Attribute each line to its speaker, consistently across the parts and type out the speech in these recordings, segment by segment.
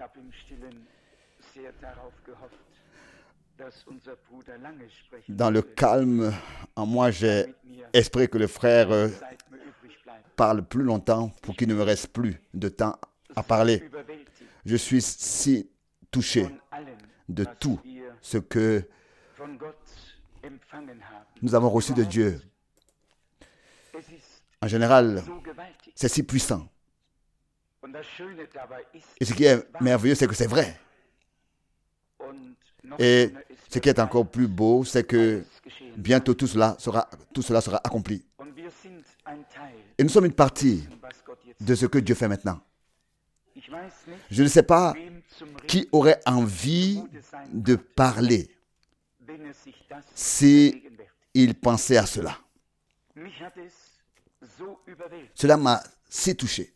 Speaker 1: Dans le calme, en moi, j'ai espéré que le frère parle plus longtemps pour qu'il ne me reste plus de temps à parler. Je suis si touché de tout ce que nous avons reçu de Dieu. En général, c'est si puissant. Et ce qui est merveilleux, c'est que c'est vrai. Et ce qui est encore plus beau, c'est que bientôt tout cela sera accompli. Et nous sommes une partie de ce que Dieu fait maintenant. Je ne sais pas qui aurait envie de parler s'il pensait à cela. Cela m'a si touché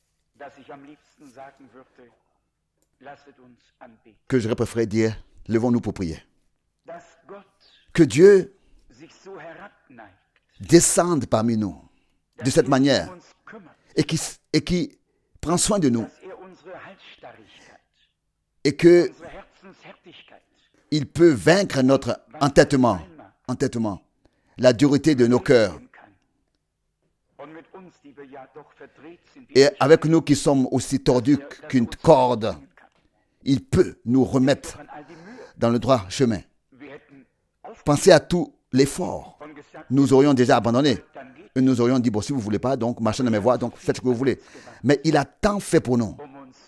Speaker 1: que j'aurais préféré dire, levons-nous pour prier. Que Dieu descende parmi nous de cette manière et qui prend soin de nous et qu'il peut vaincre notre entêtement, la dureté de nos cœurs. Et avec nous qui sommes aussi tordus qu'une corde, il peut nous remettre dans le droit chemin. Pensez à tout l'effort. Nous aurions déjà abandonné. Et nous aurions dit, bon, si vous ne voulez pas, donc marchez dans mes voies, donc faites ce que vous voulez. Mais il a tant fait pour nous.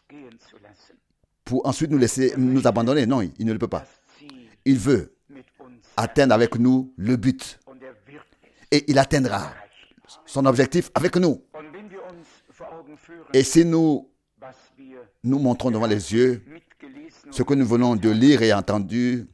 Speaker 1: Pour ensuite nous laisser nous abandonner. Non, il ne le peut pas. Il veut atteindre avec nous le but. Et il atteindra son objectif avec nous. Et si nous montrons devant les yeux ce que nous venons de lire et entendu,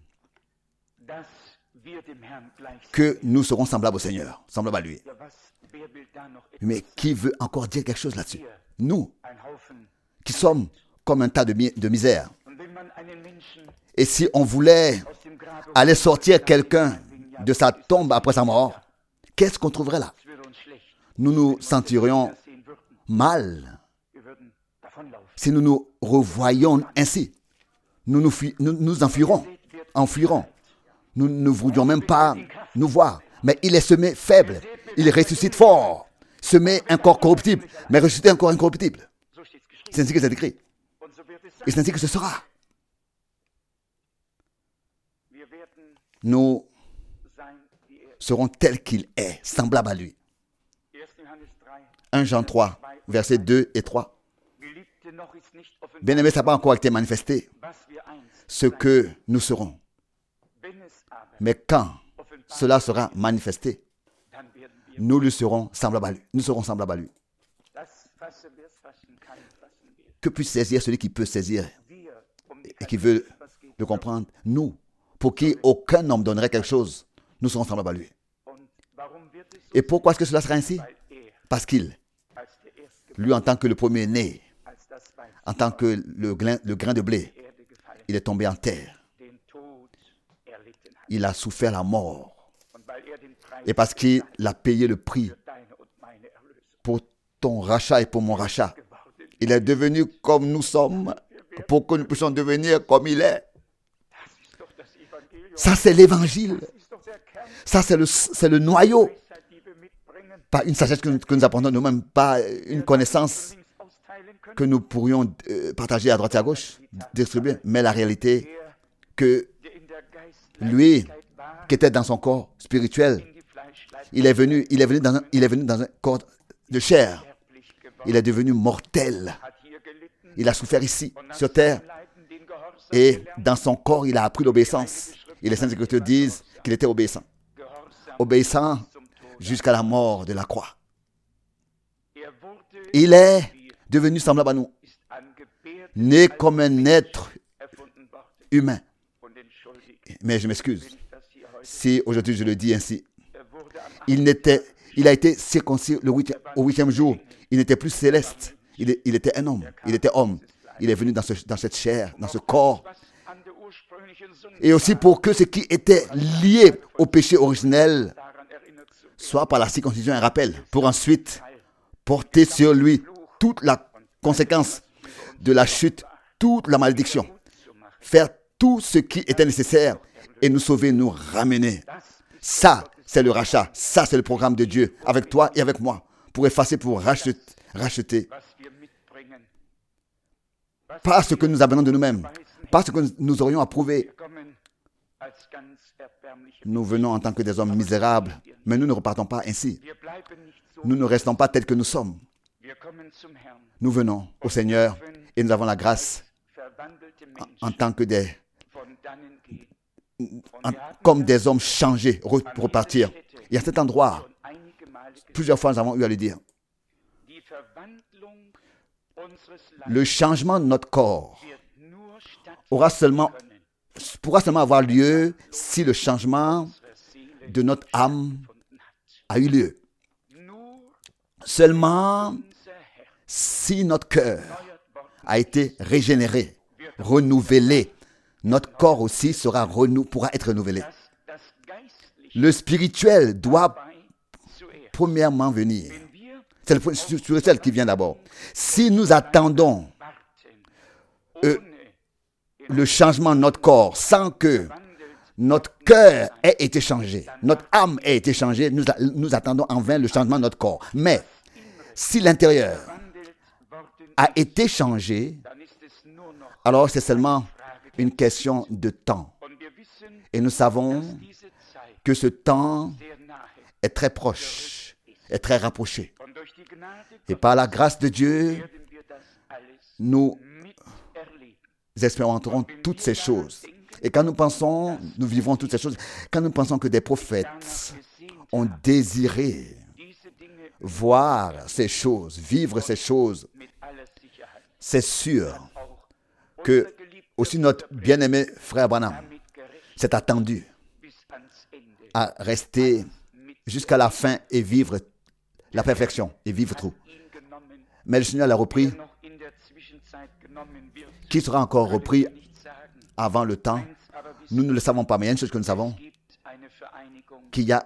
Speaker 1: que nous serons semblables au Seigneur, semblables à lui. Mais qui veut encore dire quelque chose là-dessus? Nous, qui sommes comme un tas de misère. Et si on voulait aller sortir quelqu'un de sa tombe après sa mort, qu'est-ce qu'on trouverait là? Nous nous sentirions mal si nous nous revoyions ainsi. Nous nous enfuirons. Nous ne voudrions même pas nous voir. Mais il est semé faible. Il ressuscite fort. Semé encore corruptible, mais ressuscité encore incorruptible. C'est ainsi que c'est écrit. Et c'est ainsi que ce sera. Nous serons tels qu'il est, semblables à lui. 1 Jean 3, versets 2 et 3. Bien-aimé, ça n'a pas encore été manifesté, ce que nous serons. Mais quand cela sera manifesté, nous lui serons semblables à lui. Nous serons semblables à lui. Que puisse saisir celui qui peut saisir et qui veut le comprendre. Nous, pour qui aucun homme donnerait quelque chose, nous serons semblables à lui. Et pourquoi est-ce que cela sera ainsi? Parce qu'il, lui en tant que le premier-né, en tant que le grain de blé, il est tombé en terre. Il a souffert la mort. Et parce qu'il a payé le prix pour ton rachat et pour mon rachat, il est devenu comme nous sommes pour que nous puissions devenir comme il est. Ça, c'est l'évangile. Ça, c'est le noyau. Pas une sagesse que nous apportons nous-mêmes, pas une connaissance que nous pourrions partager à droite et à gauche, distribuer, mais la réalité que lui, qui était dans son corps spirituel, il est venu dans un corps de chair. Il est devenu mortel. Il a souffert ici, sur terre. Et dans son corps, il a appris l'obéissance. Et les Saintes Écritures disent qu'il était obéissant. Obéissant jusqu'à la mort de la croix. Il est devenu semblable à nous. Né comme un être humain. Mais je m'excuse si aujourd'hui je le dis ainsi. Il a été circoncis au 8e jour. Il n'était plus céleste. Il était un homme. Il était homme. Il est venu dans cette chair, dans ce corps. Et aussi pour que ce qui était lié au péché originel soit par la circoncision un rappel, pour ensuite porter sur lui toute la conséquence de la chute toute la malédiction, faire tout ce qui était nécessaire et nous sauver, nous ramener. Ça, c'est le rachat. Ça, c'est le programme de Dieu avec toi et avec moi pour effacer, pour racheter. Pas ce que nous amenons de nous-mêmes, pas ce que nous aurions à prouver. Nous venons en tant que des hommes misérables, mais nous ne repartons pas ainsi. Nous ne restons pas tels que nous sommes. Nous venons au Seigneur et nous avons la grâce en tant que comme des hommes changés pour repartir. Il y a cet endroit, plusieurs fois nous avons eu à le dire. Le changement de notre corps pourra seulement avoir lieu si le changement de notre âme a eu lieu. Seulement si notre cœur a été régénéré, renouvelé, notre corps aussi pourra être renouvelé. Le spirituel doit premièrement venir. C'est le spirituel qui vient d'abord. Si nous attendons le changement de notre corps sans que notre cœur ait été changé, notre âme ait été changée, nous attendons en vain le changement de notre corps. Mais si l'intérieur a été changé, alors c'est seulement une question de temps. Et nous savons que ce temps est très proche, est très rapproché. Et par la grâce de Dieu, nous expérimenterons toutes ces choses. Et quand nous pensons, nous vivrons toutes ces choses, quand nous pensons que des prophètes ont désiré voir ces choses, vivre ces choses, c'est sûr que aussi notre bien-aimé frère Branham s'est attendu à rester jusqu'à la fin et vivre la perfection et vivre tout. Mais le Seigneur l'a repris. Qui sera encore repris avant le temps? Nous ne le savons pas, mais il y a une chose que nous savons, qu'il y a...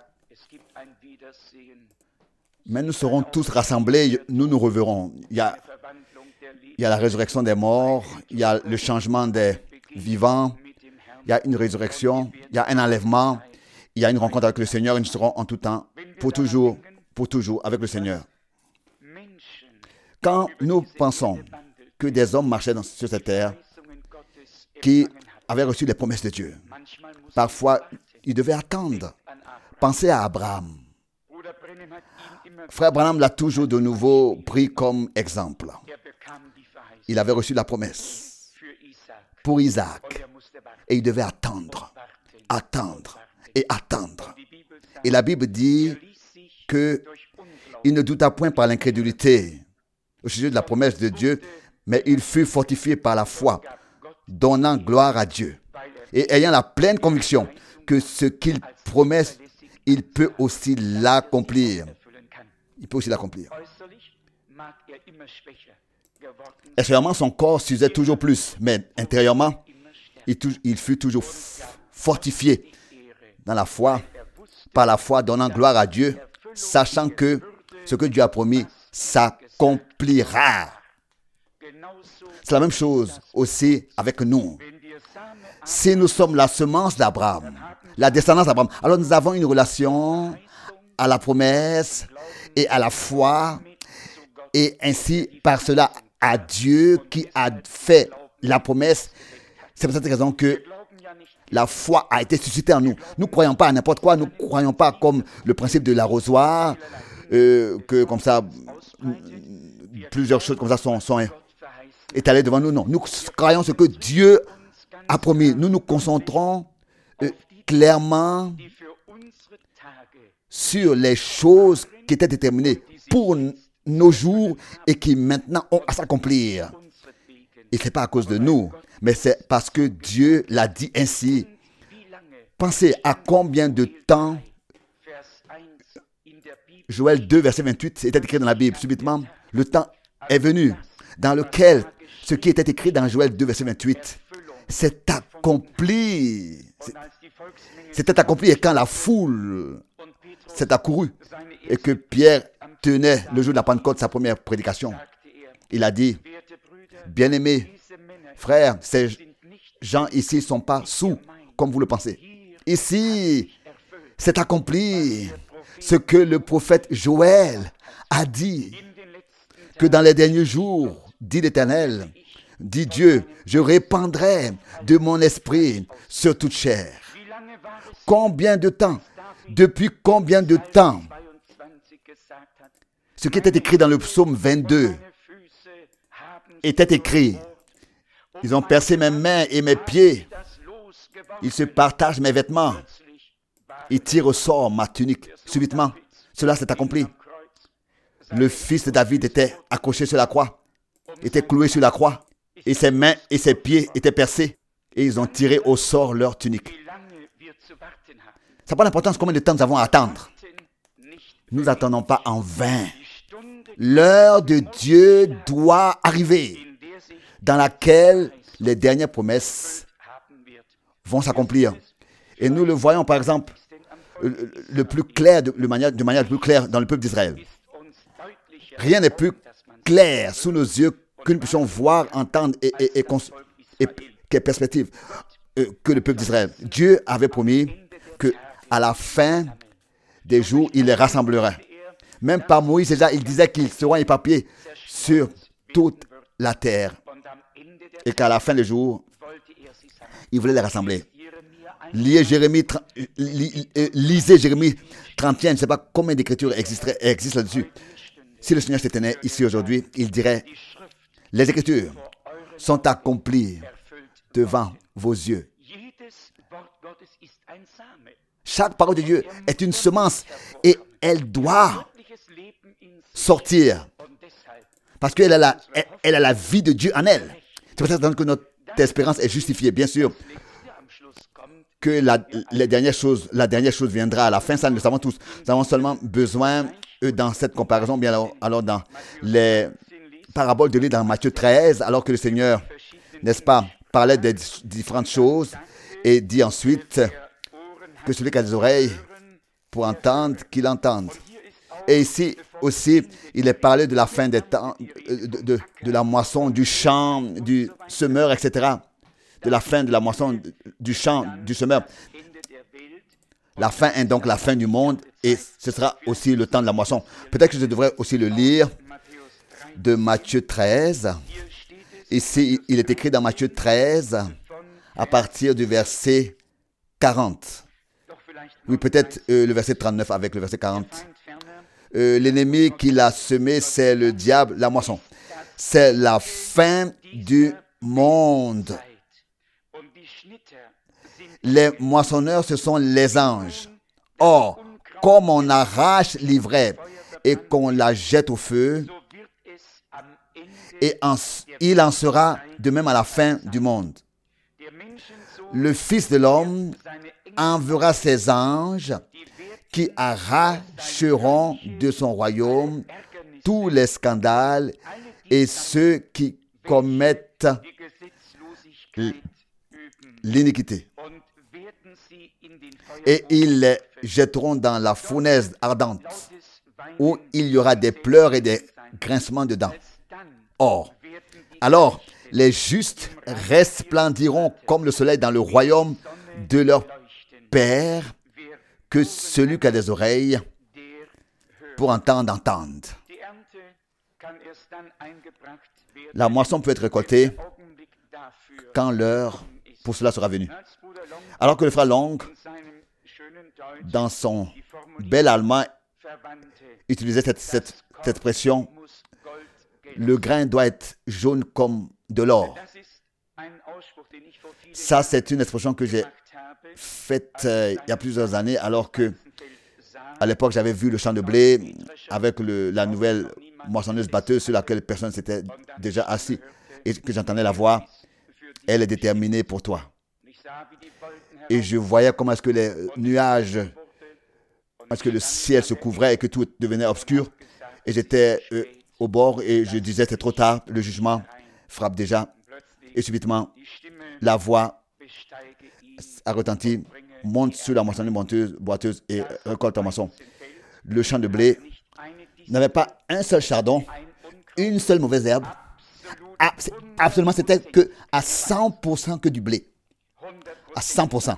Speaker 1: Mais nous serons tous rassemblés, nous nous reverrons. Il y a la résurrection des morts, il y a le changement des vivants, il y a une résurrection, il y a un enlèvement, il y a une rencontre avec le Seigneur et nous serons en tout temps, pour toujours avec le Seigneur. Quand nous pensons que des hommes marchaient sur cette terre qui avaient reçu les promesses de Dieu, parfois ils devaient attendre. Pensez à Abraham. Frère Branham l'a toujours de nouveau pris comme exemple. Il avait reçu la promesse pour Isaac et il devait attendre. Et la Bible dit qu'il ne douta point par l'incrédulité au sujet de la promesse de Dieu, mais il fut fortifié par la foi, donnant gloire à Dieu et ayant la pleine conviction que ce qu'il promet, il peut aussi l'accomplir. Extérieurement, son corps s'usait toujours plus, mais intérieurement, il fut toujours fortifié dans la foi, par la foi, donnant gloire à Dieu, sachant que ce que Dieu a promis s'accomplira. C'est la même chose aussi avec nous. Si nous sommes la semence d'Abraham, la descendance d'Abraham, alors nous avons une relation à la promesse et à la foi, et ainsi par cela à Dieu qui a fait la promesse. C'est pour cette raison que la foi a été suscitée en nous. Nous ne croyons pas à n'importe quoi, nous ne croyons pas comme le principe de l'arrosoir, que comme ça, plusieurs choses comme ça sont étalées devant nous. Non, nous croyons ce que Dieu a promis. Nous nous concentrons clairement sur les choses qui étaient déterminées pour nos jours et qui maintenant ont à s'accomplir. Et ce n'est pas à cause de nous, mais c'est parce que Dieu l'a dit ainsi. Pensez à combien de temps Joël 2, verset 28 était écrit dans la Bible. Subitement, le temps est venu dans lequel ce qui était écrit dans Joël 2, verset 28 s'est accompli. C'était accompli et quand la foule s'est accourue et que Pierre tenait le jour de la Pentecôte sa première prédication, il a dit: bien-aimés, Frères, ces gens ici ne sont pas sous, comme vous le pensez. Ici, c'est accompli ce que le prophète Joël a dit, que dans les derniers jours, dit l'Éternel, dit Dieu, je répandrai de mon esprit sur toute chair. Combien de temps? Depuis combien de temps? Ce qui était écrit dans le psaume 22 était écrit. Ils ont percé mes mains et mes pieds. Ils se partagent mes vêtements. Ils tirent au sort ma tunique. Subitement, cela s'est accompli. Le fils de David était accroché sur la croix, était cloué sur la croix, et ses mains et ses pieds étaient percés, et ils ont tiré au sort leur tunique. Ça n'a pas d'importance combien de temps nous avons à attendre. Nous n'attendons pas en vain. L'heure de Dieu doit arriver, dans laquelle les dernières promesses vont s'accomplir. Et nous le voyons par exemple le plus clair, de manière la plus claire dans le peuple d'Israël. Rien n'est plus clair sous nos yeux que nous puissions voir, entendre et quelle perspective que le peuple d'Israël. Dieu avait promis qu'à la fin des jours, il les rassemblerait. Même par Moïse, déjà, il disait qu'ils seront éparpillés sur toute la terre. Et qu'à la fin des jours, il voulait les rassembler. Lisez Jérémie 31, je ne sais pas combien d'écritures existent là-dessus. Si le Seigneur se tenait ici aujourd'hui, il dirait, les Écritures sont accomplies devant vos yeux. Chaque parole de Dieu est une semence et elle doit sortir parce qu'elle a la vie de Dieu en elle. C'est pour ça que notre espérance est justifiée. Bien sûr que la dernière chose viendra à la fin, ça nous le savons tous. Nous avons seulement besoin, dans cette comparaison, bien alors dans les paraboles de l'île dans Matthieu 13, alors que le Seigneur, n'est-ce pas, parlait des différentes choses et dit ensuite que celui qui a des oreilles pour entendre, qu'il entende. Et ici aussi, il est parlé de la fin des temps, de la moisson, du champ, du semeur, etc. De la fin de la moisson, du champ, du semeur. La fin est donc la fin du monde et ce sera aussi le temps de la moisson. Peut-être que je devrais aussi le lire de Matthieu 13. Ici, il est écrit dans Matthieu 13 à partir du verset 40. Oui, peut-être le verset 39 avec le verset 40. L'ennemi qui l'a semé, c'est le diable, la moisson. C'est la fin du monde. Les moissonneurs, ce sont les anges. Or, comme on arrache l'ivraie et qu'on la jette au feu, et il en sera de même à la fin du monde. Le Fils de l'homme enverra ses anges qui arracheront de son royaume tous les scandales et ceux qui commettent l'iniquité. Et ils les jetteront dans la fournaise ardente, où il y aura des pleurs et des grincements de dents. Or, alors, les justes resplendiront comme le soleil dans le royaume de leur Père. Que celui qui a des oreilles pour entendre, entende. La moisson peut être récoltée quand l'heure pour cela sera venue. Alors que le frère Long, dans son bel allemand, utilisait cette expression, le grain doit être jaune comme de l'or. Ça, c'est une expression que j'ai faite il y a plusieurs années, alors que à l'époque, j'avais vu le champ de blé avec la nouvelle moissonneuse batteuse sur laquelle personne s'était déjà assis et que j'entendais la voix, elle est déterminée pour toi. Et je voyais comment est-ce que les nuages, est-ce que le ciel se couvrait et que tout devenait obscur. Et j'étais au bord et je disais, c'est trop tard, le jugement frappe déjà. Et subitement, la voix a retenti, monte sur la moissonneuse boiteuse et récolte en moisson. Le champ de blé n'avait pas un seul chardon, une seule mauvaise herbe, absolument, c'était que à 100% que du blé. À 100%.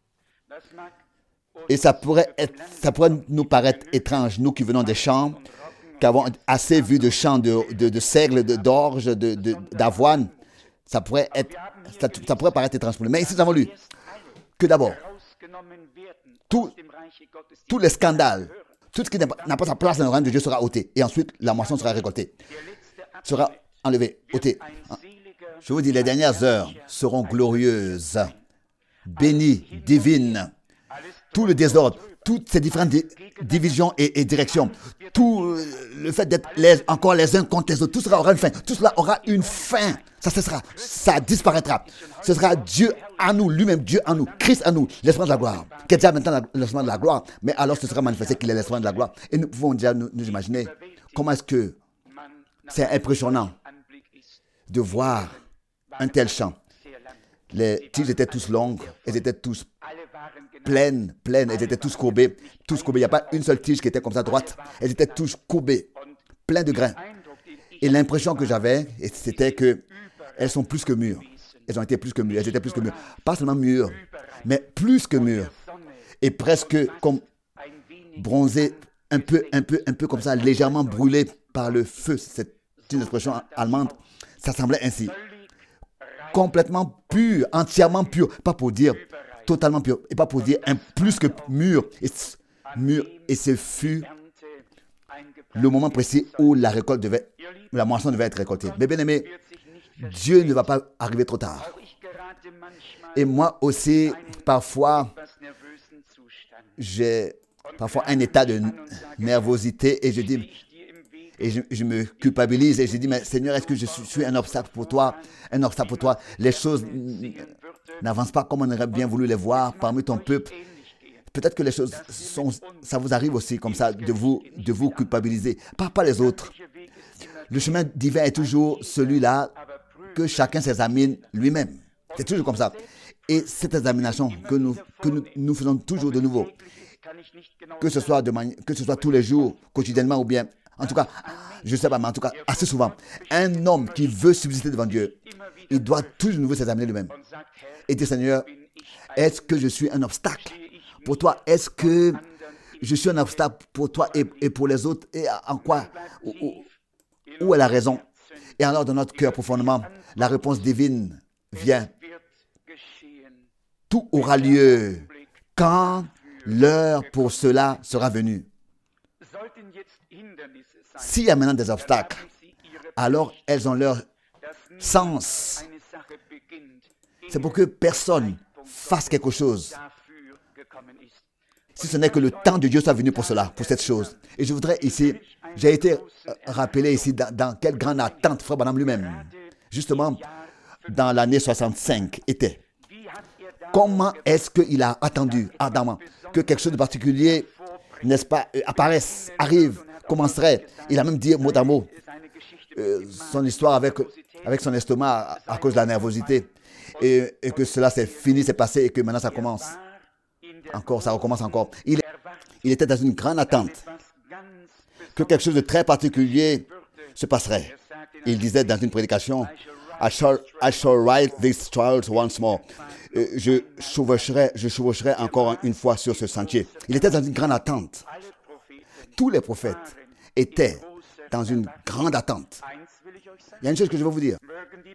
Speaker 1: Et ça pourrait nous paraître étrange, nous qui venons des champs, qui avons assez vu de champs de seigle, d'orge, d'avoine. Ça pourrait paraître étrange pour nous. Mais ici, nous avons lu que d'abord, tous les scandales, tout ce qui n'a pas sa place dans le règne de Dieu sera ôté. Et ensuite, la moisson sera récoltée, sera enlevée, ôtée. Je vous dis, les dernières heures seront glorieuses, bénies, divines. Tout le désordre, toutes ces différentes divisions et directions, tout le fait d'être encore les uns contre les autres, tout cela aura une fin. Tout cela aura une fin. Ça cessera, ça disparaîtra. Ce sera Dieu à nous, lui-même Dieu à nous, Christ à nous, l'Esprit de la gloire, qui est déjà maintenant l'Esprit de la gloire, mais alors ce sera manifesté qu'il est l'Esprit de la gloire. Et nous pouvons déjà nous imaginer comment est-ce que c'est impressionnant de voir un tel champ. Les tiges étaient tous longues, elles étaient tous pleines, elles étaient tous courbées. Il n'y a pas une seule tige qui était comme ça droite. Elles étaient tous courbées, pleines de grains. Et l'impression que j'avais, c'était qu'elles sont plus que mûres. Elles ont été plus que mûres, elles étaient plus que mûres. Pas seulement mûres, mais plus que mûres. Et presque comme bronzées, un peu comme ça, légèrement brûlées par le feu. C'est une expression allemande. Ça semblait ainsi. Complètement pur, entièrement pur. Pas pour dire totalement pur. Et pas pour dire un plus que mûr. Et ce fut le moment précis où la moisson devait être récoltée. Mais bien aimé, Dieu ne va pas arriver trop tard. Et moi aussi, parfois, j'ai un état de nervosité et je dis, et je me culpabilise et je dis, mais Seigneur, est-ce que je suis un obstacle pour toi? Les choses n'avancent pas comme on aurait bien voulu les voir parmi ton peuple. Peut-être que les choses ça vous arrive aussi comme ça, de vous culpabiliser. Pas les autres. Le chemin divin est toujours celui-là que chacun s'examine lui-même. C'est toujours comme ça. Et cette examination que nous faisons toujours de nouveau, que ce soit tous les jours, quotidiennement ou bien, en tout cas, je ne sais pas, mais en tout cas, assez souvent, un homme qui veut subsister devant Dieu, il doit toujours de nouveau s'examiner lui-même. Et dire, Seigneur, est-ce que je suis un obstacle pour toi? Est-ce que je suis un obstacle pour toi et pour les autres? Et en quoi? Où est la raison? Et alors, dans notre cœur profondément, la réponse divine vient. Tout aura lieu quand l'heure pour cela sera venue. S'il y a maintenant des obstacles, alors elles ont leur sens. C'est pour que personne fasse quelque chose, si ce n'est que le temps de Dieu soit venu pour cela, pour cette chose. Et je voudrais ici, j'ai été rappelé ici dans quelle grande attente Frère Branham lui-même, justement dans l'année 65, était. Comment est-ce qu'il a attendu ardemment que quelque chose de particulier, n'est-ce pas, apparaisse, arrive, commencerait. Il a même dit mot à mot son histoire avec son estomac à cause de la nervosité et que cela c'est fini, c'est passé et que maintenant ça commence. Encore, ça recommence encore. Il était dans une grande attente que quelque chose de très particulier se passerait. Il disait dans une prédication, I shall ride these trials once more. Je chevaucherai encore une fois sur ce sentier. Il était dans une grande attente. Tous les prophètes étaient dans une grande attente. Il y a une chose que je veux vous dire.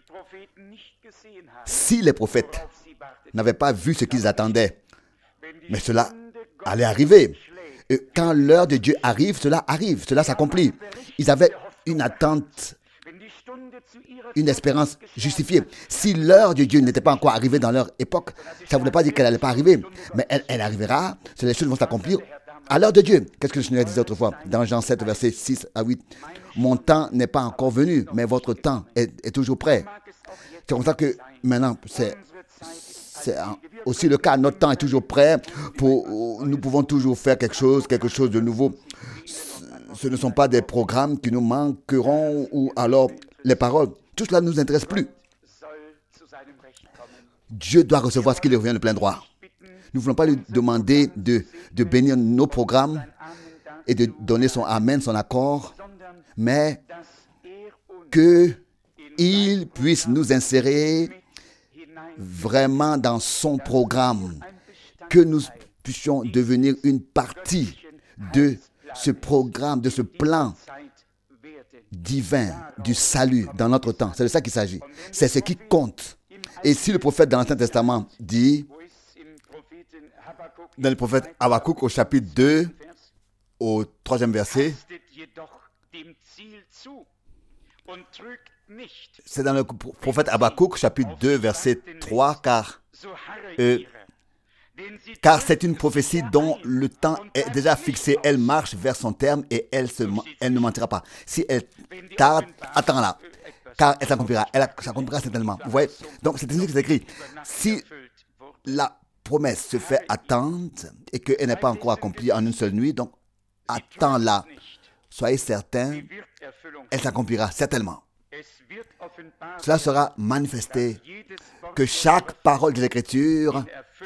Speaker 1: Si les prophètes n'avaient pas vu ce qu'ils attendaient, mais cela allait arriver. Et quand l'heure de Dieu arrive, cela s'accomplit. Ils avaient une attente, une espérance justifiée. Si l'heure de Dieu n'était pas encore arrivée dans leur époque, ça ne voulait pas dire qu'elle n'allait pas arriver, mais elle arrivera, les choses vont s'accomplir à l'heure de Dieu. Qu'est-ce que le Seigneur disait autrefois dans Jean 7, versets 6 à 8? Mon temps n'est pas encore venu, mais votre temps est toujours prêt. C'est comme ça que maintenant, c'est aussi le cas. Notre temps est toujours prêt. Nous pouvons toujours faire quelque chose de nouveau. Ce ne sont pas des programmes qui nous manqueront ou alors les paroles. Tout cela ne nous intéresse plus. Dieu doit recevoir ce qui lui revient de plein droit. Nous ne voulons pas lui demander de bénir nos programmes et de donner son amen, son accord, mais que il puisse nous insérer vraiment dans son programme, que nous puissions devenir une partie de ce programme, de ce plan divin du salut dans notre temps. C'est de ça qu'il s'agit. C'est ce qui compte. Et si le prophète dans l'Ancien Testament dit, dans le prophète Habakkuk au chapitre 2, au 3e verset, c'est dans le prophète Habakkuk chapitre 2, verset 3, car c'est une prophétie dont le temps est déjà fixé. Elle marche vers son terme et elle ne mentira pas. Si elle tarde, attends-la, car elle s'accomplira. Elle s'accomplira certainement. Vous voyez? Donc c'est ainsi que c'est écrit. Si la promesse se fait attendre et qu'elle n'est pas encore accomplie en une seule nuit, donc attends-la. Soyez certains, elle s'accomplira certainement. Cela sera manifesté que chaque parole de l'Écriture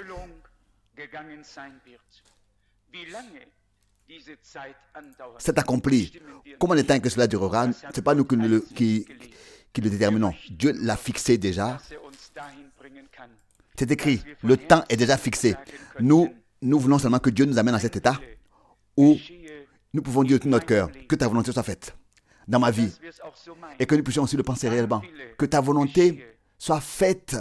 Speaker 1: s'est accomplie. Combien de temps que cela durera? Ce n'est pas nous qui le déterminons. Dieu l'a fixé déjà. C'est écrit. Le temps est déjà fixé. Nous voulons seulement que Dieu nous amène à cet état où nous pouvons dire de tout notre cœur que ta volonté soit faite dans ma vie et que nous puissions aussi le penser réellement. Que ta volonté soit faite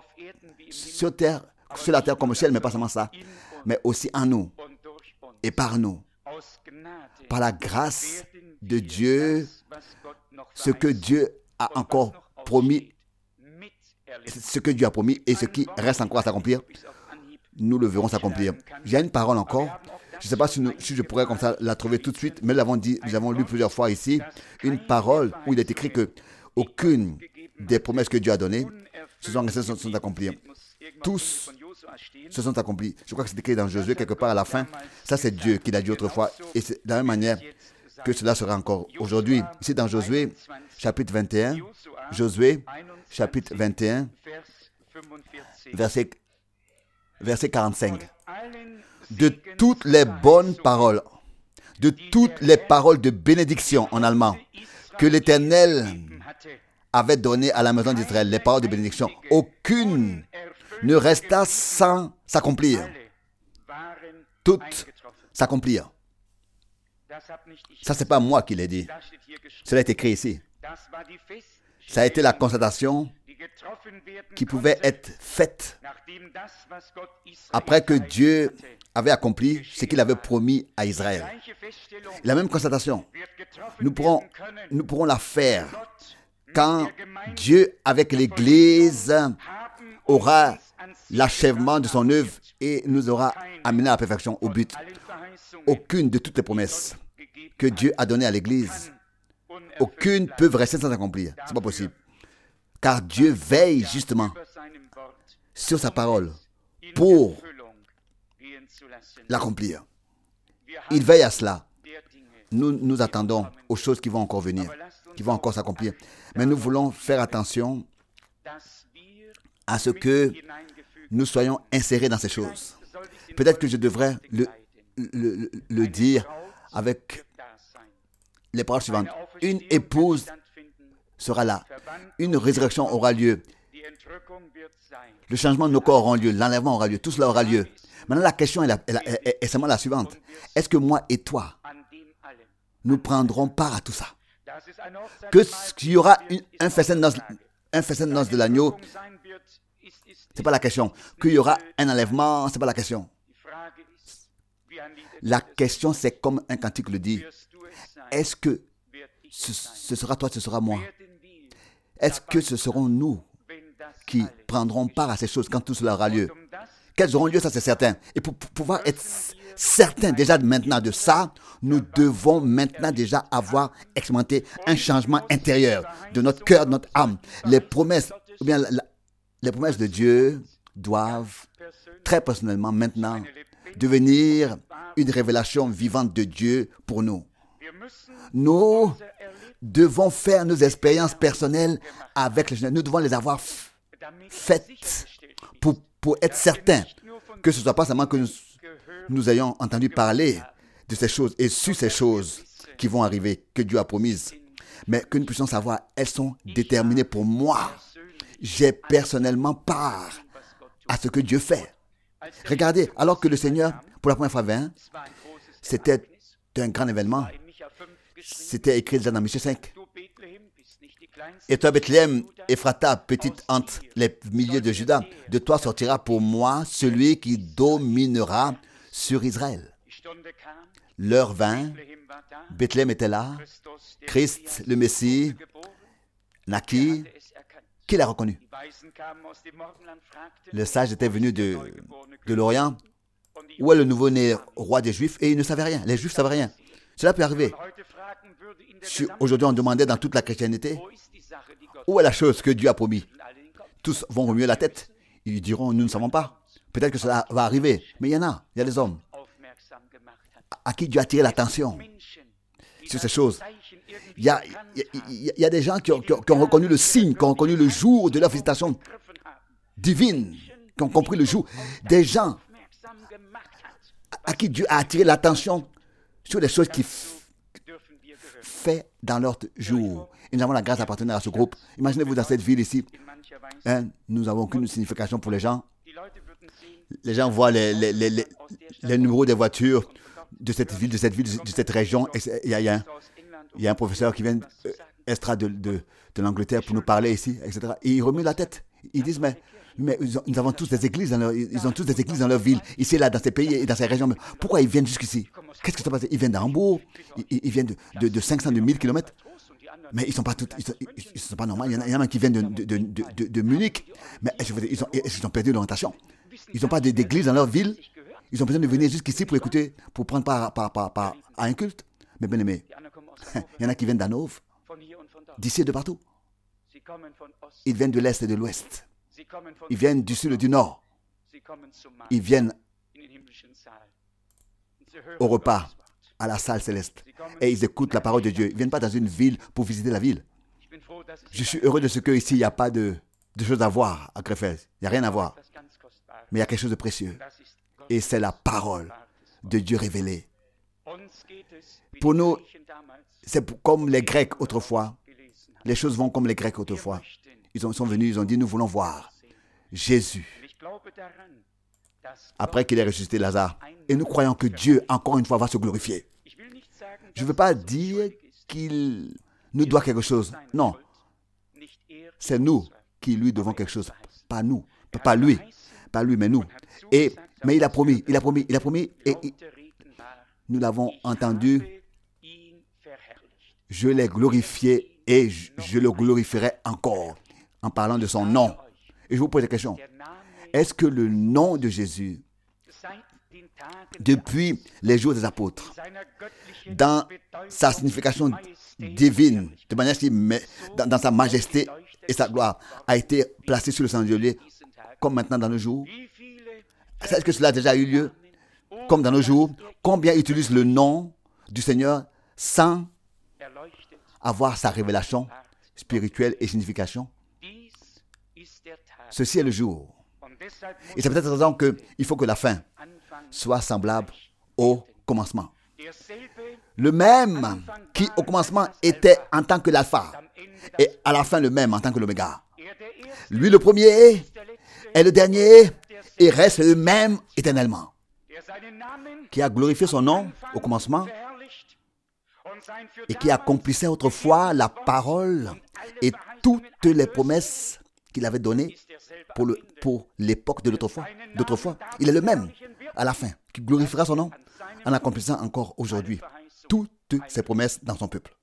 Speaker 1: sur la terre comme au ciel, mais pas seulement ça, mais aussi en nous et par nous. Par la grâce de Dieu, ce que Dieu a encore promis, ce que Dieu a promis et ce qui reste encore à s'accomplir, nous le verrons s'accomplir. J'ai une parole encore. Je ne sais pas si je pourrais comme ça la trouver tout de suite, mais nous l'avons lu plusieurs fois ici. Une parole où il est écrit que aucune des promesses que Dieu a données se sont accomplies. Tous se sont accomplis. Je crois que c'est écrit dans Josué quelque part à la fin. Ça, c'est Dieu qui l'a dit autrefois. Et c'est de la même manière que cela sera encore aujourd'hui. Ici, dans Josué, chapitre 21, Josué, chapitre 21, verset 45. De toutes les bonnes paroles, de toutes les paroles de bénédiction en allemand que l'Éternel avait données à la maison d'Israël, les paroles de bénédiction, aucune ne resta sans s'accomplir. Toutes s'accomplirent. Ça, ce n'est pas moi qui l'ai dit. Cela est écrit ici. Ça a été la constatation qui pouvait être faite après que Dieu avait accompli ce qu'il avait promis à Israël. La même constatation, nous pourrons la faire quand Dieu, avec l'Église, aura l'achèvement de son œuvre et nous aura amené à la perfection, au but. Aucune de toutes les promesses que Dieu a données à l'Église, aucune ne peut rester sans accomplir. Ce n'est pas possible. Car Dieu veille justement sur sa parole pour l'accomplir. Il veille à cela. Nous attendons aux choses qui vont encore venir, qui vont encore s'accomplir. Mais nous voulons faire attention à ce que nous soyons insérés dans ces choses. Peut-être que je devrais le dire avec les paroles suivantes. Une épouse sera là. Une résurrection aura lieu. Le changement de nos corps aura lieu. L'enlèvement aura lieu. Tout cela aura lieu. Maintenant, la question est seulement la suivante. Est-ce que moi et toi, nous prendrons part à tout ça? Qu'il y aura un festin de noces de l'agneau, ce n'est pas la question. Qu'il y aura un enlèvement, ce n'est pas la question. La question, c'est comme un cantique le dit. Est-ce que ce sera toi, ce sera moi? Est-ce que ce seront nous qui prendront part à ces choses quand tout cela aura lieu? Qu'elles auront lieu, ça c'est certain. Et pour pouvoir être certain déjà maintenant de ça, nous devons maintenant déjà avoir expérimenté un changement intérieur de notre cœur, de notre âme. Les promesses, ou bien les promesses de Dieu doivent très personnellement maintenant devenir une révélation vivante de Dieu pour nous. Nous devons faire nos expériences personnelles avec le Seigneur. Nous devons les avoir faites pour être certains que ce ne soit pas seulement que nous ayons entendu parler de ces choses et su ces choses qui vont arriver, que Dieu a promises. mais que nous puissions savoir, elles sont déterminées pour moi. J'ai personnellement part à ce que Dieu fait. Regardez, alors que le Seigneur, pour la première fois vint, c'était un grand événement. C'était écrit déjà dans Michée 5. Et toi, Bethléem, Ephrata, petite entre les milliers de Juda, de toi sortira pour moi celui qui dominera sur Israël. L'heure vint, Bethléem était là, Christ, le Messie, naquit. Qui l'a reconnu? Le sage était venu de l'Orient. Où est le nouveau-né roi des Juifs? Et il ne savait rien. Les Juifs ne savaient rien. Cela peut arriver. Si aujourd'hui on demandait dans toute la chrétienté, où est la chose que Dieu a promis? Tous vont remuer la tête. Ils diront, nous ne savons pas. Peut-être que cela va arriver. Mais il y a des hommes à qui Dieu a attiré l'attention sur ces choses. Il y a des gens qui ont reconnu le signe, qui ont reconnu le jour de leur visitation divine, qui ont compris le jour. Des gens à qui Dieu a attiré l'attention sur les choses qu'il fait dans leur jour. Et nous avons la grâce d'appartenir à ce groupe. Imaginez-vous dans cette ville ici. Nous n'avons aucune signification pour les gens. Les gens voient les numéros des voitures de cette ville, de cette région. Il y a un professeur qui vient extra de l'Angleterre pour nous parler ici, etc. Et ils remuent la tête. Ils disent, mais nous avons tous des églises ils ont tous des églises dans leur ville, ici, là, dans ces pays et dans ces régions. Mais pourquoi ils viennent jusqu'ici? Qu'est-ce qui se passe? Ils viennent d'Hambourg, ils viennent de 500, de 1000 kilomètres. Mais ils ne sont pas tous, ils sont pas normaux. Il y en a qui viennent de Munich. Mais je veux dire, ils ont perdu l'orientation. Ils n'ont pas d'église dans leur ville. Ils ont besoin de venir jusqu'ici pour écouter, pour prendre part à un culte. Mais bien aimé, il y en a qui viennent d'Hanovre, d'ici et de partout. Ils viennent de l'Est et de l'Ouest. Ils viennent du Sud et du Nord. Ils viennent au repas, à la salle céleste. Et ils écoutent la parole de Dieu. Ils ne viennent pas dans une ville pour visiter la ville. Je suis heureux de ce qu'ici, il n'y a pas de choses à voir à Krefeld. Il n'y a rien à voir. Mais il y a quelque chose de précieux. Et c'est la parole de Dieu révélée. Pour nous, c'est comme les Grecs autrefois. Les choses vont comme les Grecs autrefois. Ils sont venus, ils ont dit, nous voulons voir Jésus. Après qu'il ait ressuscité Lazare. Et nous croyons que Dieu, encore une fois, va se glorifier. Je ne veux pas dire qu'il nous doit quelque chose. Non. C'est nous qui lui devons quelque chose. Pas nous. Pas lui. Pas lui, mais nous. Mais il a promis. Et nous l'avons entendu. Je l'ai glorifié et je le glorifierai encore en parlant de son nom. Et je vous pose la question. Est-ce que le nom de Jésus, depuis les jours des apôtres, dans sa signification divine, de manière dans sa majesté et sa gloire, a été placé sur le chandelier, comme maintenant dans nos jours? Est-ce que cela a déjà eu lieu, comme dans nos jours? Combien utilisent le nom du Seigneur sans avoir sa révélation spirituelle et signification? Ceci est le jour. Et c'est peut-être la raison qu'il faut que la fin soit semblable au commencement. Le même qui au commencement était en tant que l'alpha et à la fin le même en tant que l'oméga. Lui le premier est le dernier et reste le même éternellement. Qui a glorifié son nom au commencement et qui accomplissait autrefois la parole et toutes les promesses qu'il avait données pour l'époque de d'autrefois. Il est le même à la fin, qui glorifiera son nom en accomplissant encore aujourd'hui toutes ses promesses dans son peuple.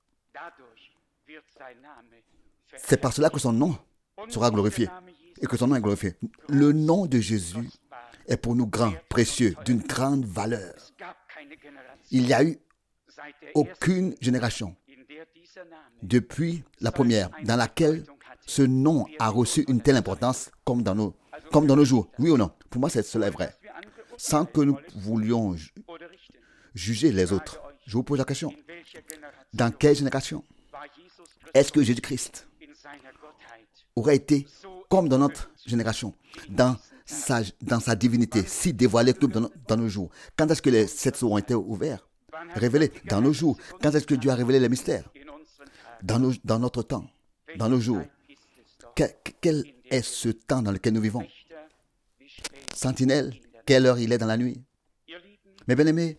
Speaker 1: C'est par cela que son nom sera glorifié et que son nom est glorifié. Le nom de Jésus est pour nous grand, précieux, d'une grande valeur. Il n'y a eu aucune génération depuis la première dans laquelle ce nom a reçu une telle importance comme dans nos jours. Oui ou non? Pour moi, cela est vrai. Sans que nous voulions juger les autres. Je vous pose la question. Dans quelle génération est-ce que Jésus-Christ aurait été comme dans notre génération, dans sa divinité, si dévoilée comme dans nos jours? Quand est-ce que les sept sceaux ont été ouverts, révélés dans nos jours? Quand est-ce que Dieu a révélé les mystères? dans notre temps, dans nos jours. Quel est ce temps dans lequel nous vivons? Sentinelle, quelle heure il est dans la nuit? Mes bien-aimés,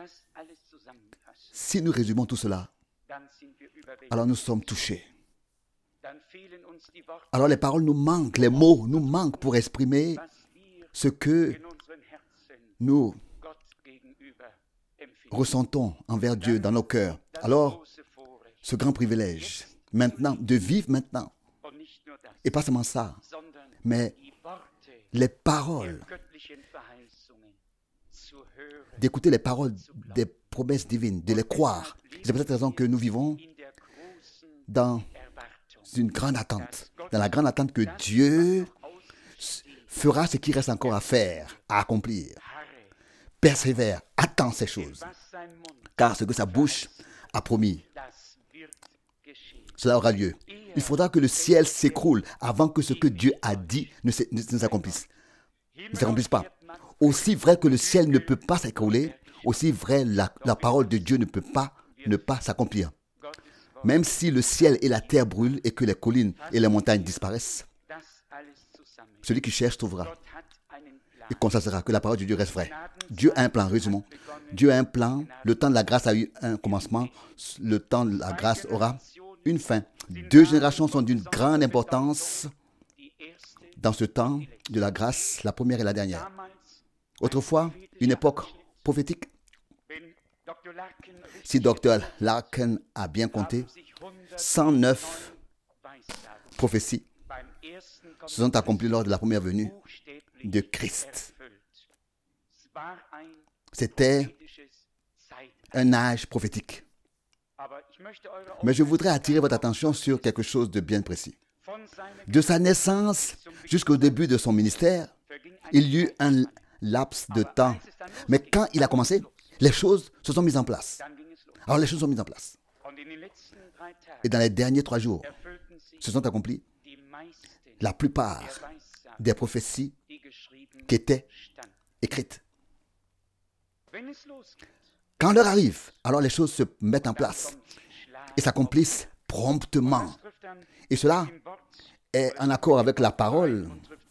Speaker 1: si nous résumons tout cela, alors nous sommes touchés. Alors les paroles nous manquent, les mots nous manquent pour exprimer ce que nous ressentons envers Dieu dans nos cœurs. Alors, ce grand privilège, maintenant, de vivre maintenant, et pas seulement ça, mais les paroles, d'écouter les paroles des promesses divines, de les croire. C'est pour cette raison que nous vivons dans une grande attente, dans la grande attente que Dieu fera ce qui reste encore à faire, à accomplir. Persévère, attend ces choses, car ce que sa bouche a promis, cela aura lieu. Il faudra que le ciel s'écroule avant que ce que Dieu a dit ne s'accomplisse. Ne s'accomplisse pas. Aussi vrai que le ciel ne peut pas s'écrouler, aussi vrai la parole de Dieu ne peut pas ne pas s'accomplir. Même si le ciel et la terre brûlent et que les collines et les montagnes disparaissent, celui qui cherche trouvera. Il constatera que la parole de Dieu reste vraie. Dieu a un plan, résumons. Dieu a un plan. Le temps de la grâce a eu un commencement. Le temps de la grâce aura une fin. 2 générations sont d'une grande importance dans ce temps de la grâce, la première et la dernière. Autrefois, une époque prophétique. Si Dr. Larkin a bien compté, 109 prophéties se sont accomplies lors de la première venue de Christ. C'était un âge prophétique. Mais je voudrais attirer votre attention sur quelque chose de bien précis. De sa naissance jusqu'au début de son ministère, il y eut un laps de temps. Mais quand il a commencé, les choses se sont mises en place. Alors les choses sont mises en place. Et dans les derniers 3 jours, se sont accomplies la plupart des prophéties qui étaient écrites. Quand l'heure arrive, alors les choses se mettent en place et s'accomplissent promptement. Et cela est en accord avec la parole,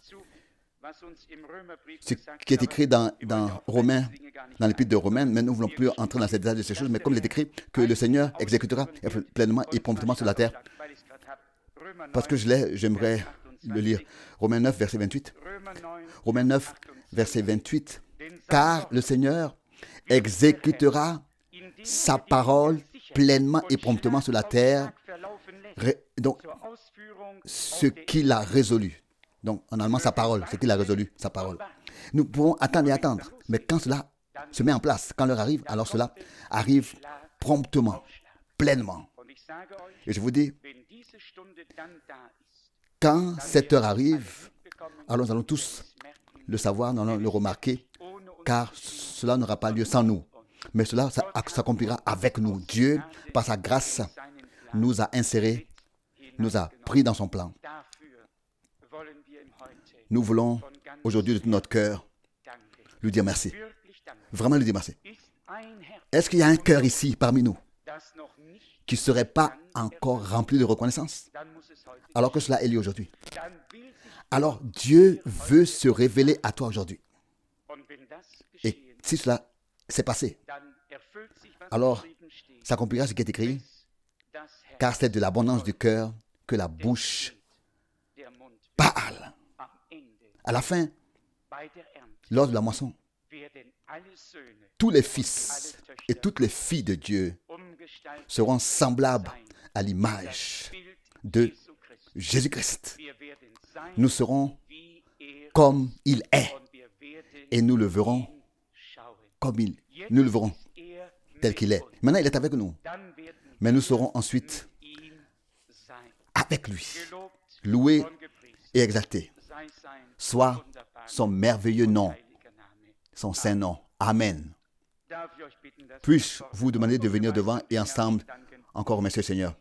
Speaker 1: ce qui est écrit dans Romains, dans l'épître de Romains, mais nous ne voulons plus entrer dans ces détails de ces choses, mais comme il est écrit, que le Seigneur exécutera pleinement et promptement sur la terre. Parce que j'aimerais le lire. Romains 9, verset 28. Romains 9, verset 28. Car le Seigneur exécutera sa parole pleinement et promptement sur la terre. Donc, ce qu'il a résolu. Donc, en allemand, sa parole, ce qu'il a résolu, sa parole. Nous pouvons attendre et attendre. Mais quand cela se met en place, quand l'heure arrive, alors cela arrive promptement, pleinement. Et je vous dis, quand cette heure arrive, alors nous allons tous le savoir, nous allons le remarquer, car cela n'aura pas lieu sans nous. Mais cela s'accomplira avec nous. Dieu, par sa grâce, nous a insérés, nous a pris dans son plan. Nous voulons aujourd'hui de tout notre cœur lui dire merci. Vraiment lui dire merci. Est-ce qu'il y a un cœur ici parmi nous qui ne serait pas encore rempli de reconnaissance alors que cela est lieu aujourd'hui? Alors Dieu veut se révéler à toi aujourd'hui. Et si cela s'est passé, alors s'accomplira ce qui est écrit, car c'est de l'abondance du cœur que la bouche parle. À la fin, lors de la moisson, tous les fils et toutes les filles de Dieu seront semblables à l'image de Jésus-Christ. Nous serons comme il est et nous le verrons comme nous le verrons tel qu'il est. Maintenant, il est avec nous. Mais nous serons ensuite avec lui, loués et exaltés. Soit son merveilleux nom, son saint nom. Amen. Puis-je vous demander de venir devant et ensemble encore remercier le Seigneur.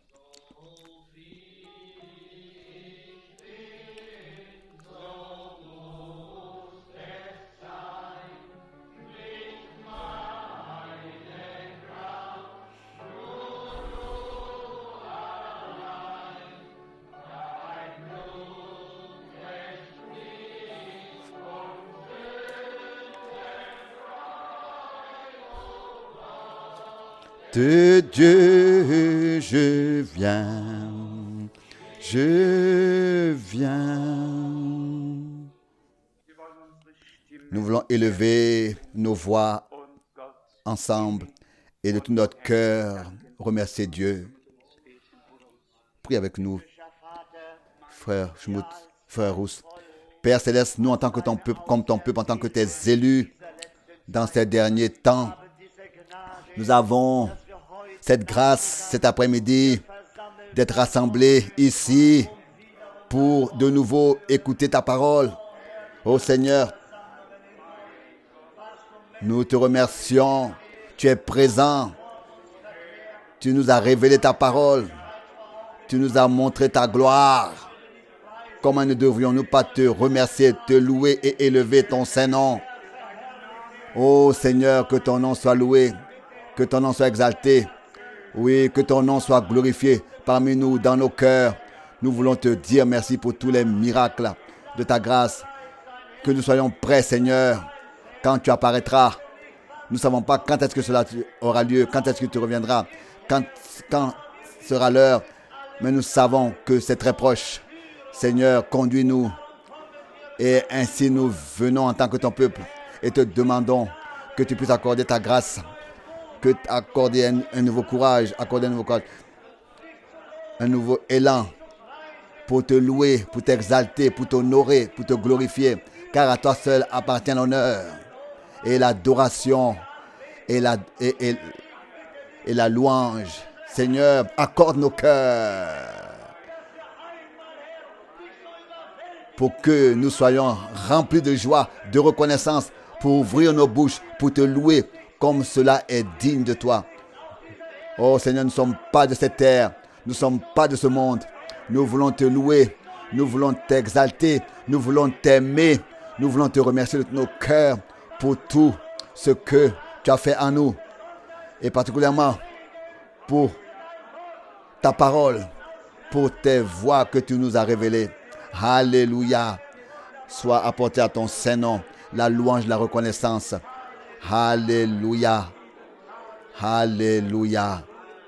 Speaker 1: de Dieu, je viens, je viens. Nous voulons élever nos voix ensemble et de tout notre cœur remercier Dieu. Prie avec nous, frère Schmutz, frère Rousse. Père Céleste, nous en tant que ton peuple, comme ton peuple, en tant que tes élus, dans ces derniers temps, nous avons cette grâce cet après-midi d'être rassemblés ici pour de nouveau écouter ta parole. Ô Seigneur, nous te remercions. Tu es présent. Tu nous as révélé ta parole. Tu nous as montré ta gloire. Comment ne devrions-nous pas te remercier, te louer et élever ton Saint-Nom? Ô Seigneur, que ton nom soit loué, que ton nom soit exalté. Oui, que ton nom soit glorifié parmi nous, dans nos cœurs. Nous voulons te dire merci pour tous les miracles de ta grâce. Que nous soyons prêts, Seigneur, quand tu apparaîtras. Nous ne savons pas quand est-ce que cela aura lieu, quand est-ce que tu reviendras, quand sera l'heure. Mais nous savons que c'est très proche. Seigneur, conduis-nous. Et ainsi nous venons en tant que ton peuple et te demandons que tu puisses accorder ta grâce, que accorder un nouveau courage, un nouveau élan pour te louer, pour t'exalter, pour t'honorer, pour te glorifier. Car à toi seul appartient l'honneur et l'adoration et la louange. Seigneur, accorde nos cœurs pour que nous soyons remplis de joie, de reconnaissance, pour ouvrir nos bouches, pour te louer comme cela est digne de toi. Oh Seigneur, nous ne sommes pas de cette terre, nous ne sommes pas de ce monde. Nous voulons te louer, nous voulons t'exalter, nous voulons t'aimer, nous voulons te remercier de nos cœurs pour tout ce que tu as fait en nous. Et particulièrement pour ta parole, pour tes voix que tu nous as révélées. Alléluia. Soit apporté à ton Saint-Nom la louange, la reconnaissance. Alléluia. Alléluia.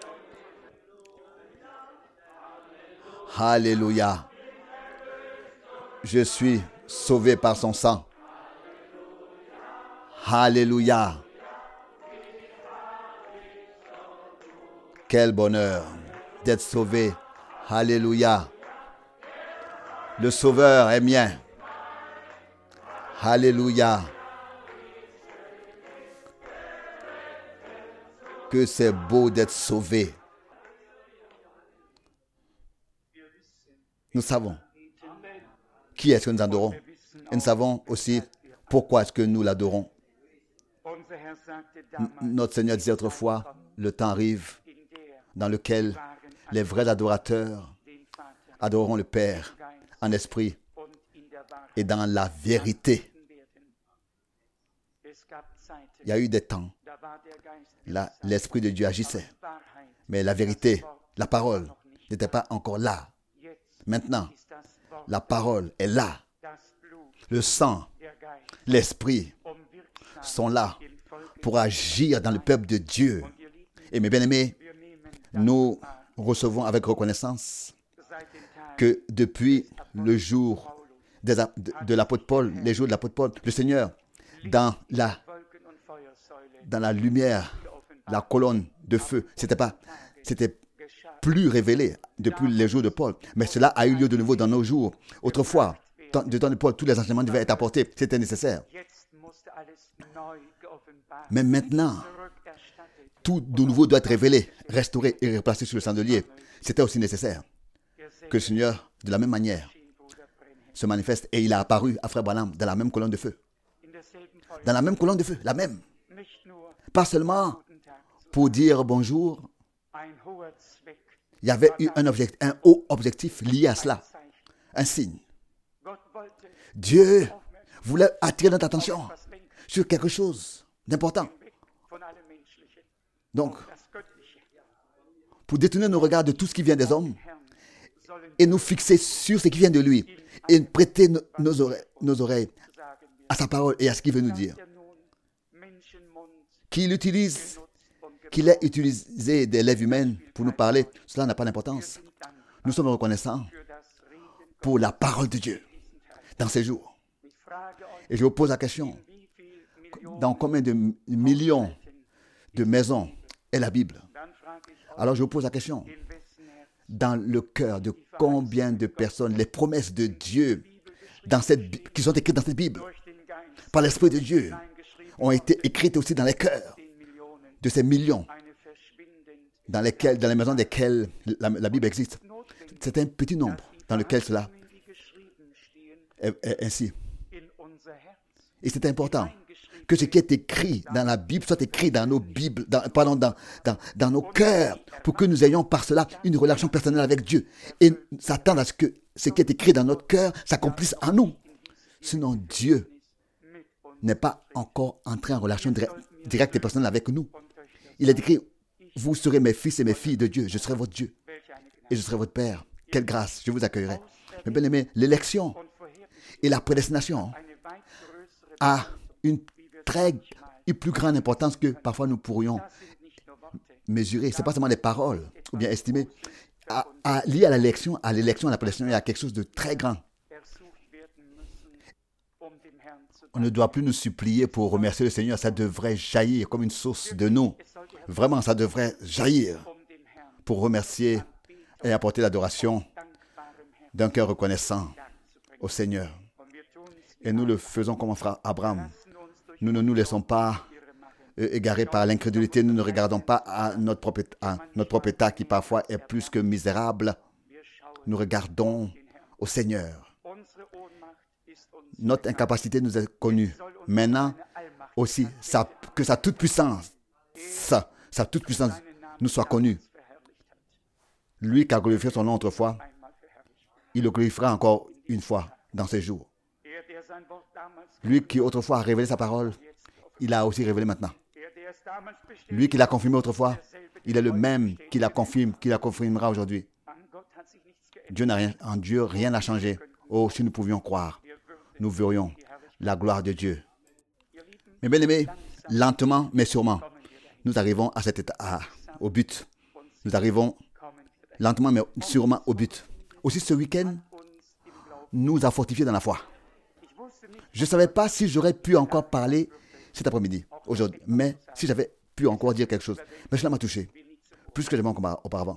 Speaker 1: Alléluia. Je suis sauvé par son sang. Alléluia. Quel bonheur d'être sauvé. Alléluia. Le Sauveur est mien. Alléluia. Que c'est beau d'être sauvé. Nous savons qui est-ce que nous adorons. Et nous savons aussi pourquoi est-ce que nous l'adorons. Notre Seigneur disait autrefois, le temps arrive dans lequel les vrais adorateurs adoreront le Père en esprit et dans la vérité. Il y a eu des temps, là, l'Esprit de Dieu agissait, mais la vérité, la parole, n'était pas encore là. Maintenant, la parole est là. Le sang, l'Esprit sont là pour agir dans le peuple de Dieu. Et mes bien-aimés, nous recevons avec reconnaissance que depuis le jour de l'apôtre Paul, les jours de l'apôtre Paul, le Seigneur, dans la lumière, la colonne de feu, c'était plus révélé depuis les jours de Paul. Mais cela a eu lieu de nouveau dans nos jours. Autrefois, du temps de Paul, tous les enseignements devaient être apportés. C'était nécessaire. Mais maintenant, tout de nouveau doit être révélé, restauré et replacé sur le chandelier. C'était aussi nécessaire que le Seigneur, de la même manière, se manifeste. Et il a apparu à Frère Branham dans la même colonne de feu. Dans la même colonne de feu, la même. Pas seulement pour dire bonjour. Il y avait eu un haut objectif lié à cela. Un signe. Dieu voulait attirer notre attention sur quelque chose d'important. Donc, pour détourner nos regards de tout ce qui vient des hommes et nous fixer sur ce qui vient de lui et prêter nos oreilles à sa parole et à ce qu'il veut nous dire. Qu'il qu'il ait utilisé des lèvres humaines pour nous parler, cela n'a pas d'importance. Nous sommes reconnaissants pour la parole de Dieu dans ces jours. Et je vous pose la question, dans combien de millions de maisons est la Bible? Alors je vous pose la question, dans le cœur de combien de personnes les promesses de Dieu qui sont écrites dans cette Bible par l'Esprit de Dieu ont été écrites aussi dans les cœurs de ces millions dans les maisons desquelles la Bible existe. C'est un petit nombre dans lequel cela est ainsi. Et c'est important que ce qui est écrit dans la Bible soit écrit dans nos Bibles, dans nos cœurs, pour que nous ayons par cela une relation personnelle avec Dieu et s'attendre à ce que ce qui est écrit dans notre cœur s'accomplisse en nous. Sinon, Dieu n'est pas encore entré en relation directe et personnelle avec nous. Il est écrit, vous serez mes fils et mes filles de Dieu, je serai votre Dieu et je serai votre Père. Quelle grâce, je vous accueillerai. Mais bien aimé, l'élection et la prédestination a une plus grande importance que parfois nous pourrions mesurer. Ce n'est pas seulement des paroles ou bien estimer. Lié à l'élection, à la prédestination, il y a quelque chose de très grand. On ne doit plus nous supplier pour remercier le Seigneur. Ça devrait jaillir comme une source de nous. Vraiment, ça devrait jaillir pour remercier et apporter l'adoration d'un cœur reconnaissant au Seigneur. Et nous le faisons comme frère Abraham. Nous ne nous laissons pas égarés par l'incrédulité. Nous ne regardons pas à notre propre état qui parfois est plus que misérable. Nous regardons au Seigneur. Notre incapacité nous est connue. Maintenant aussi, que sa toute-puissance, sa toute-puissance nous soit connue. Lui qui a glorifié son nom autrefois, il le glorifiera encore une fois dans ces jours. Lui qui autrefois a révélé sa parole, il a aussi révélé maintenant. Lui qui l'a confirmé autrefois, il est le même qui la confirme, qui la confirmera aujourd'hui. En Dieu, rien n'a changé. Oh, si nous pouvions croire, nous verrions la gloire de Dieu. Mais bien aimés, lentement mais sûrement, nous arrivons à cet état, au but. Nous arrivons lentement mais sûrement au but. Aussi ce week-end, nous a fortifiés dans la foi. Je ne savais pas si j'aurais pu encore parler cet après-midi, aujourd'hui, mais si j'avais pu encore dire quelque chose. Mais cela m'a touché, plus que jamais auparavant.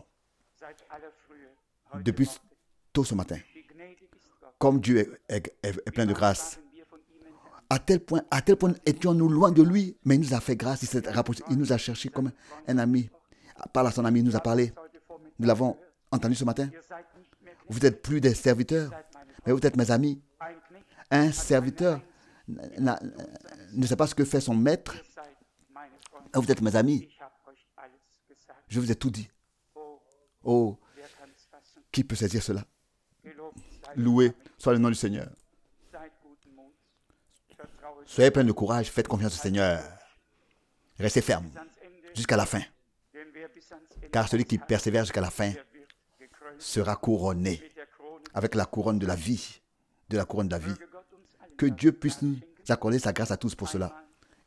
Speaker 1: Depuis tôt ce matin, comme Dieu est plein de grâce, à tel point étions-nous loin de lui, mais il nous a fait grâce, il s'est rapproché, il nous a cherché comme un ami. Par son ami, il nous a parlé. Nous l'avons entendu ce matin. Vous n'êtes plus des serviteurs, mais vous êtes mes amis. Un serviteur ne sait pas ce que fait son maître. Vous êtes mes amis. Je vous ai tout dit. Oh, qui peut saisir cela? Loué soit le nom du Seigneur. Soyez plein de courage, faites confiance au Seigneur. Restez ferme jusqu'à la fin. Car celui qui persévère jusqu'à la fin sera couronné avec la couronne de la vie. De la couronne de la vie. Que Dieu puisse nous accorder sa grâce à tous pour cela.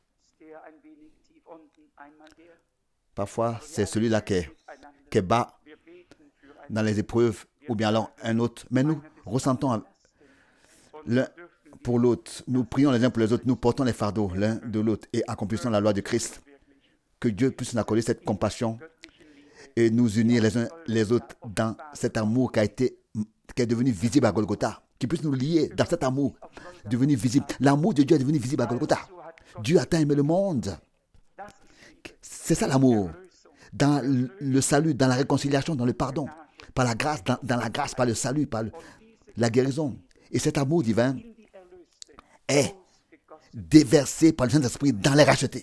Speaker 1: Parfois, c'est celui-là qui est bas dans les épreuves, ou bien alors un autre. Mais nous ressentons l'un pour l'autre. Nous prions les uns pour les autres. Nous portons les fardeaux l'un de l'autre et accomplissons la loi de Christ. Que Dieu puisse nous accorder cette compassion et nous unir les uns les autres dans cet amour qui est devenu visible à Golgotha. Qui puisse nous lier dans cet amour devenu visible. L'amour de Dieu est devenu visible à Golgotha. Dieu a tant aimé le monde. C'est ça l'amour. Dans le salut, dans la réconciliation, dans le pardon. Par la grâce, dans la grâce, par le salut, par la guérison. Et cet amour divin est déversé par le Saint-Esprit dans les rachetés.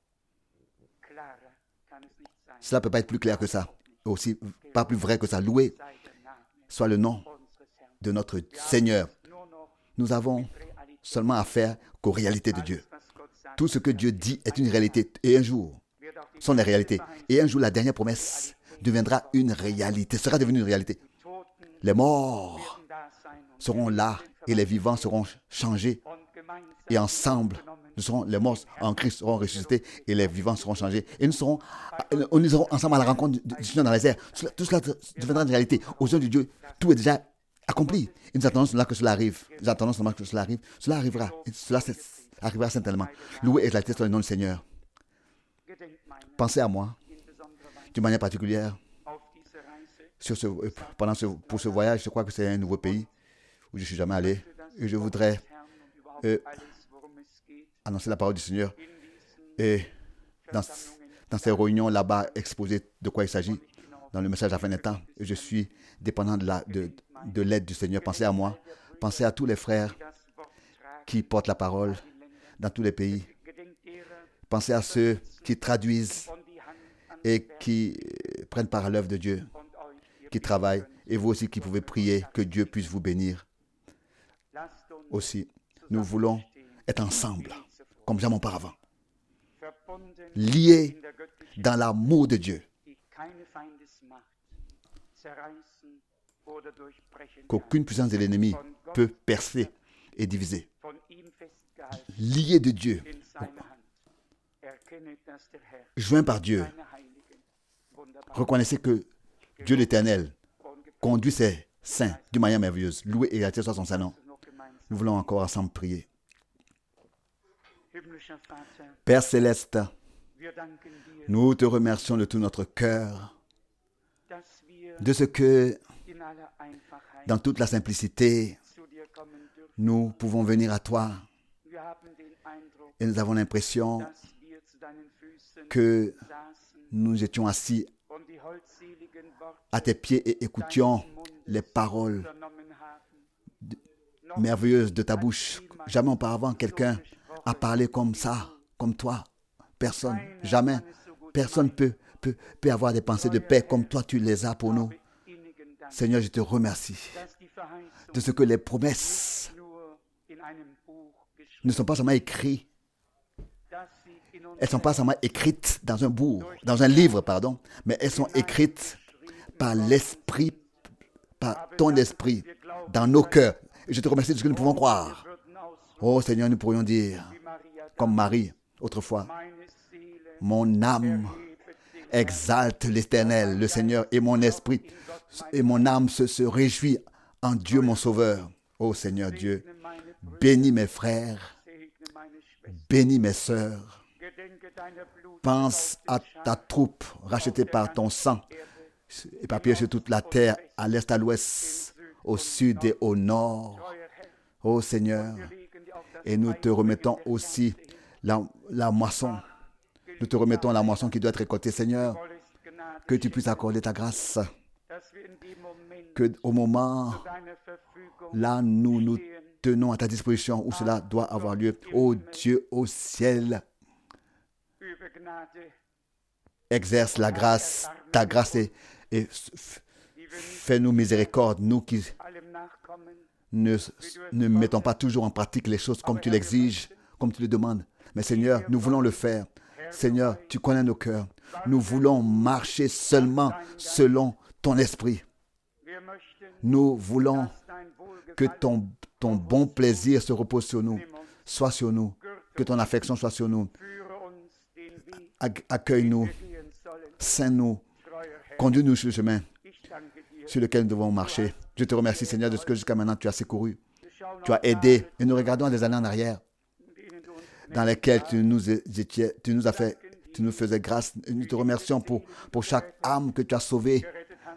Speaker 1: Cela ne peut pas être plus clair que ça. Aussi, pas plus vrai que ça. Loué soit le nom de notre Seigneur. Nous avons seulement affaire qu'aux réalités de Dieu. Tout ce que Dieu dit est une réalité. Et un jour, sont des réalités. Et un jour, la dernière promesse deviendra une réalité, sera devenue une réalité. Les morts seront là et les vivants seront changés. Et ensemble, Les morts en Christ seront ressuscités et les vivants seront changés. Et nous irons ensemble à la rencontre du Seigneur dans les airs. Tout cela deviendra une réalité. Aux yeux de Dieu, tout est déjà accompli. Et nous attendons seulement que cela arrive. Nous attendons seulement que cela arrive. Cela arrivera. Et cela arrivera certainement. Loué et exalté soit le nom du Seigneur. Pensez à moi, d'une manière particulière, pour ce voyage. Je crois que c'est un nouveau pays où je ne suis jamais allé. Et je voudrais annoncer la parole du Seigneur. Et dans ces réunions là-bas, exposer de quoi il s'agit dans le message à la fin des temps. Et je suis dépendant de l'aide du Seigneur. Pensez à moi. Pensez à tous les frères qui portent la parole dans tous les pays. Pensez à ceux qui traduisent et qui prennent part à l'œuvre de Dieu, qui travaillent. Et vous aussi qui pouvez prier que Dieu puisse vous bénir. Aussi, nous voulons être ensemble, comme jamais auparavant. Liés dans l'amour de Dieu. Qu'aucune puissance de l'ennemi peut percer et diviser. Liés de Dieu. Joints par Dieu. Reconnaissez que Dieu l'Éternel conduit ses saints d'une manière merveilleuse. Loué et exalté soit son Saint-Nom. Nous voulons encore ensemble prier. Père Céleste, nous te remercions de tout notre cœur, de ce que, dans toute la simplicité, nous pouvons venir à toi. Et nous avons l'impression que nous étions assis à tes pieds et écoutions les paroles merveilleuses de ta bouche. Jamais auparavant, quelqu'un a parlé comme ça, comme toi. Personne, jamais. Personne peut avoir des pensées de paix comme toi, tu les as pour nous. Seigneur, je te remercie de ce que les promesses ne sont pas seulement écrites. Elles ne sont pas seulement écrites dans un livre, mais elles sont écrites par l'Esprit, par ton Esprit, dans nos cœurs. Et je te remercie de ce que nous pouvons croire. Oh Seigneur, nous pourrions dire, comme Marie, autrefois, mon âme exalte l'Éternel, le Seigneur, et mon esprit, et mon âme se réjouit en Dieu mon Sauveur. Oh Seigneur Dieu, bénis mes frères, bénis mes sœurs. Pense à ta troupe rachetée par ton sang, éparpillée sur toute la terre, à l'est, à l'ouest, au sud et au nord. Ô Seigneur, et nous te remettons aussi la moisson. Nous te remettons la moisson qui doit être récoltée, Seigneur. Que tu puisses accorder ta grâce. Que au moment là, nous nous tenons à ta disposition où cela doit avoir lieu. Ô Dieu au ciel, exerce la grâce, ta grâce et fais-nous miséricorde, nous qui ne mettons pas toujours en pratique les choses comme tu l'exiges, comme tu le demandes. Mais Seigneur, nous voulons le faire. Seigneur, tu connais nos cœurs. Nous voulons marcher seulement selon ton esprit. Nous voulons que ton bon plaisir se repose sur nous, soit sur nous, que ton affection soit sur nous. Accueille-nous, sains-nous, conduis-nous sur le chemin sur lequel nous devons marcher. Je te remercie, Seigneur, de ce que jusqu'à maintenant tu as secouru, tu as aidé. Et nous regardons des années en arrière dans lesquelles tu nous faisais grâce. Et nous te remercions pour chaque âme que tu as sauvée,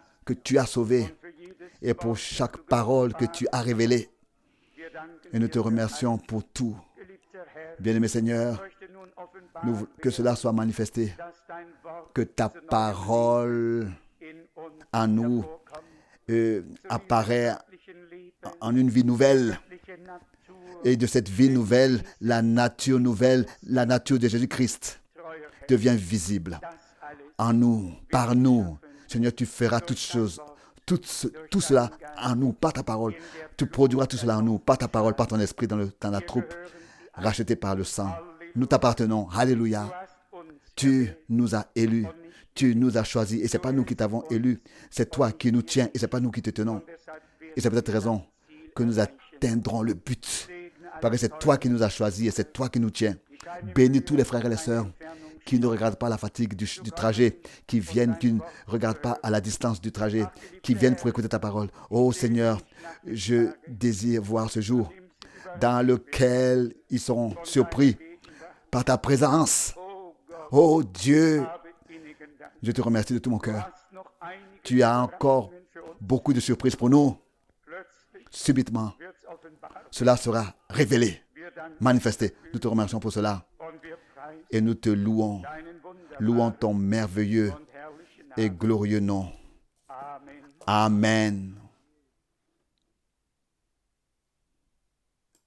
Speaker 1: et pour chaque parole que tu as révélée. Et nous te remercions pour tout. Bien-aimé Seigneur, que cela soit manifesté, que ta parole en nous apparaît en une vie nouvelle. Et de cette vie nouvelle, la nature de Jésus-Christ devient visible en nous, par nous. Seigneur, tu feras toutes choses, tout cela en nous, par ta parole. Tu produiras tout cela en nous, par ta parole, par ton esprit dans la troupe, rachetée par le sang. Nous t'appartenons. Alléluia. Tu nous as élus. Tu nous as choisis. Et ce n'est pas nous qui t'avons élus. C'est toi qui nous tiens. Et ce n'est pas nous qui te tenons. Et c'est peut-être raison que nous atteindrons le but. Parce que c'est toi qui nous as choisis et c'est toi qui nous tiens. Bénis tous les frères et les sœurs qui ne regardent pas la fatigue du trajet, qui viennent, qui ne regardent pas à la distance du trajet, qui viennent pour écouter ta parole. Oh Seigneur, je désire voir ce jour dans lequel ils seront surpris par ta présence. Oh Dieu, je te remercie de tout mon cœur. Tu as encore beaucoup de surprises pour nous. Subitement, cela sera révélé, manifesté. Nous te remercions pour cela et nous te louons. Louons ton merveilleux et glorieux nom. Amen.